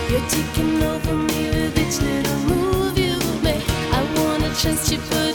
You're taking over me with each little move you make. I want a chance to put